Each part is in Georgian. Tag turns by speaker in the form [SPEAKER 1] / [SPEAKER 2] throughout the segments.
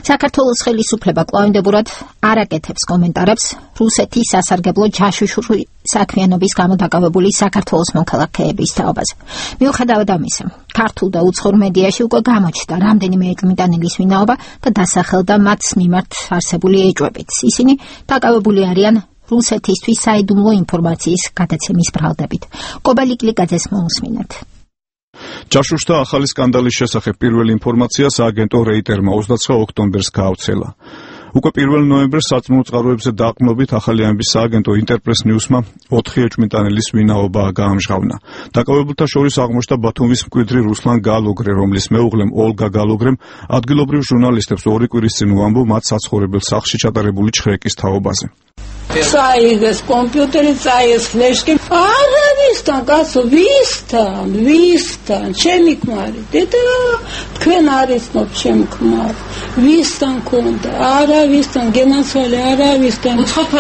[SPEAKER 1] საქართველოს ხელისუფლება კვლავინდებურად არ აკეთებს კომენტარებს რუსეთის სასარგებლო ჯაშუშური საქმიანობის გამო დაკავებული საქართველოს მოქალაქეების თაობაზე. მიუხედავად ამისა, ქართულ და უცხოურ მედიაში უკვე გამოჩნდა რამდენიმე ეჭვმიტანილის ვინაობა და დასახელდა მათ მიმართ არსებული ეჭვებით. ისინი დაკავებული არიან რუსეთისთვის საიდუმლო ინფორმაციის გადაცემის ბრალდებით. კობალიკლიკაძეს მოусმინეთ.
[SPEAKER 2] ჯაშუშთა ახალი სკანდალის შესახებ პირველი ინფორმაცია სააგენტო რეიტერმა 29 ოქტომბერს გაავრცელა. უკვე 1 ნოემბერს საწმუნო წყაროებზე დაყრდნობით ახალი ამბის სააგენტო ინტერპრეს ნიუსმა 4 ეჭვმიტანილის ვინაობა გაამჟღავნა. დაკავებულთა შორის აღმოჩნდა ბათუმის მკვიდრი რუსლან გალოგრე, რომლის მეუღლემ ოლგა გალოგრემ ადგილობრივ ჟურნალისტებს 2 კვირის წინ უამბო მათ საცხოვრებელ სახლში ჩატარებული ჩხრეკის თაობაზე.
[SPEAKER 3] Წაიღეს კომპიუტერი, წაიღეს ფლეშკი. არავისთან, კაცო, ვისთან, ჩემი ქმარი. დედა, თქვენ არიცნობ ჩემი ქმარი. ვისთან ქონდა? არავისთან, გენაცვალე, არავისთან.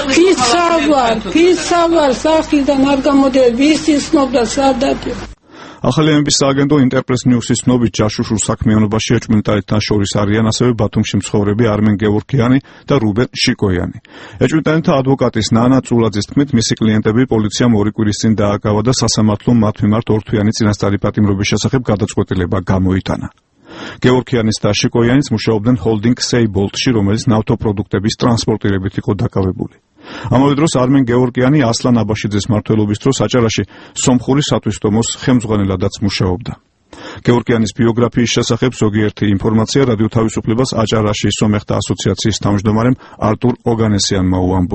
[SPEAKER 3] ფიცავარ, სახლიდან არ გამოდიოდა, ვის იცნობდა სადაპირ.
[SPEAKER 2] ახალი ამბის სააგენტო ინტერპრეს ნიუსის ცნობით ჯაშუშურ საქმიანობაში ეჭვმიტანილთა შორის არიან ასევე ბათუმში მცხოვრები არმენ გეორგიანი და რუბენ შიკოიანი. ეჭვმიტანილთა ადვოკატის ნანა წულაძის თქმით, მისი კლიენტები პოლიციამ 2 კვირის წინ დააკავა და სასამართლომ მათ მიმართ ორთვიანი წინასწარი პატიმრობის შესახებ გადაწყვეტილება გამოიტანა. გეორგიანის და შიკოიანიც მუშაობდნენ ჰოლდინგ სეიბოლტში, რომელიც ნავთობპროდუქტების ტრანსპორტირებით იყო დაკავებული. ამავე დროს არმენ გეორგიანი ასლან აბაშიძის მმართველობის დროს აჭარაში სომხური სათვისტომოს ხელმძღვანელადაც მუშაობდა. გეორგიანის ბიოგრაფიის შესახებ ზოგიერთი ინფორმაცია რადიო თავისუფლებას აჭარაში სომეხთა ასოციაციის თავმჯდომარემ არტურ ოგანესიანმა უამბო.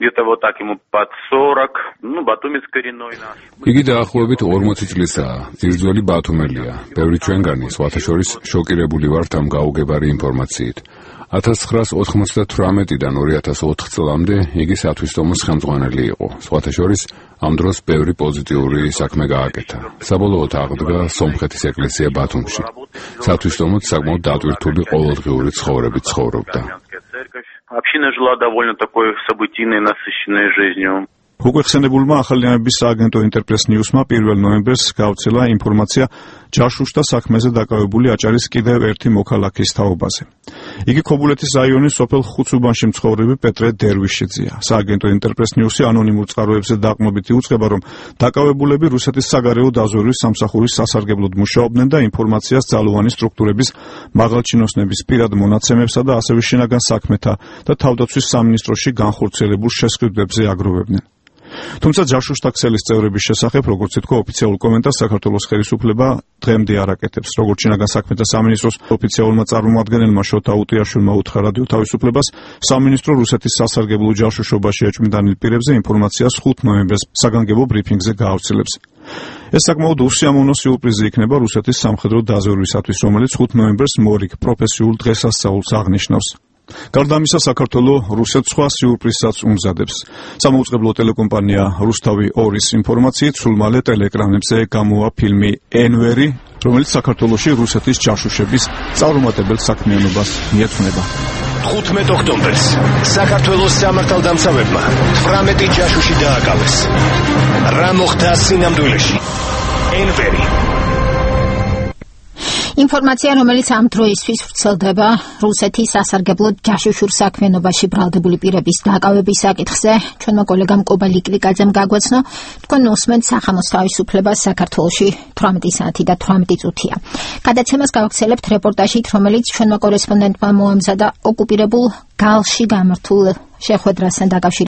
[SPEAKER 4] იგი დაახლოებით 40 წლისაა, ძირძველი ბათუმელია. ბევრი ჩვენგანი, სხვათა შორის შოკირებული ვართ ამ გაუგებარი ინფორმაციით. 1998-დან 2004 წლამდე იგი სათვისტომოს ხელმძღვანელი იყო. სხვათა შორის ამ დროს ბევრი პოზიტიური საქმე გააკეთა. საბოლოოდ აღდგა სომხეთის ეკლესია ბათუმში. სათვისტომოც საკმაოდ დატვირთული ყოველდღიური ცხოვრებით ცხოვრობდა.
[SPEAKER 5] Община жила довольно такой событийной, насыщенной жизнью.
[SPEAKER 2] უკვე ხსენებულმა ახალი ამბის სააგენტო ინტერპრეს ნიუსმა 1 ნოემბერს გავრცელა ინფორმაცია ჯაშუშთა საქმეზე დაკავებული აჭარის კიდევ ერთი მოქალაქის თაობაზე. იგი ქობულეთის რაიონის სოფელ ხუცუბანში მცხოვრები პეტრე დერვიშიძეა. სააგენტო ინტერპრეს ნიუსი ანონიმურ წყაროებზე დაყრდნობით იუწყება, რომ დაკავებულები რუსეთის საგარეო დაზვერვის სამსახურის სასარგებლოდ მუშაობდნენ და ინფორმაციას ძალოვანი სტრუქტურების მაღალჩინოსნების პირად მონაცემებსა და ასევე შინაგან საქმეთა და თავდაცვის სამინისტროში განხორციელებულ შესყიდვებზე აგროვებდნენ. თუმცა ჯაშუშთა ქსელის წევრების შესახებ, როგორც ითქვა, ოფიციალურ კომენტარს საქართველოს ხელისუფლება დღემდე არ აკეთებს. როგორც შინაგან საქმეთა სამინისტროს ოფიციალურმა წარმომადგენელმა შოთა უტიაშვილმა უთხრა რადიო თავისუფლებას, სამინისტრო რუსეთის სასარგებლო ჯაშუშობაში ეჭვმიტანილ პირებზე ინფორმაციას 5 ნოემბერს საგანგებო ბრიფინგზე გაავრცელებს. ეს საკმაოდ უსიამოვნო სიურპრიზი იქნება რუსეთის სამხედრო დაზვერვისათვის, რომელიც 5 ნოემბერს მორიგ პროფესიულ დღესასწაულს აღნიშნავს. გარდა ამისა, საქართველოს რუსეთს სხვა სიურპრიზსაც უმზადებს. სამოუწყებლო ტელეკომპანია რუსთავი 2-ის ინფორმაციით, სულ მალე ტელეეკრანებზე გამოვა ფილმი ენვერი, რომელიც საქართველოში რუსეთის ჯაშუშების წარუმატებელ საქმიანობას მიეძღვნება.
[SPEAKER 6] 15 ოქტომბერს საქართველოს სამართალდამცავებმა 18 ჯაშუში დააკავეს. რა მოხდა სინამდვილეში? ენვერი.
[SPEAKER 1] ინფორმაცია, რომელიც ამ დროისთვის ვრცელდება რუსეთის სასარგებლო ჯაშუშურ საქმიანობაში ბრალდებული პირების დაკავების საკითხზე, ჩვენმა კოლეგამ კობალიკლიკაძემ გაგვაცნო. თქვენ უსმენთ სახანოს თავისუფლებას საქართველოში 18 საათი და 18 წუთია. გადაცემას გავაგრძელებთ რეპორტაჟით, რომელიც ჩვენმა კორესპონდენტმა მოამზადა ოკუპირებულ გალში გამართულ შეხვედრასთან დაკავშირებით.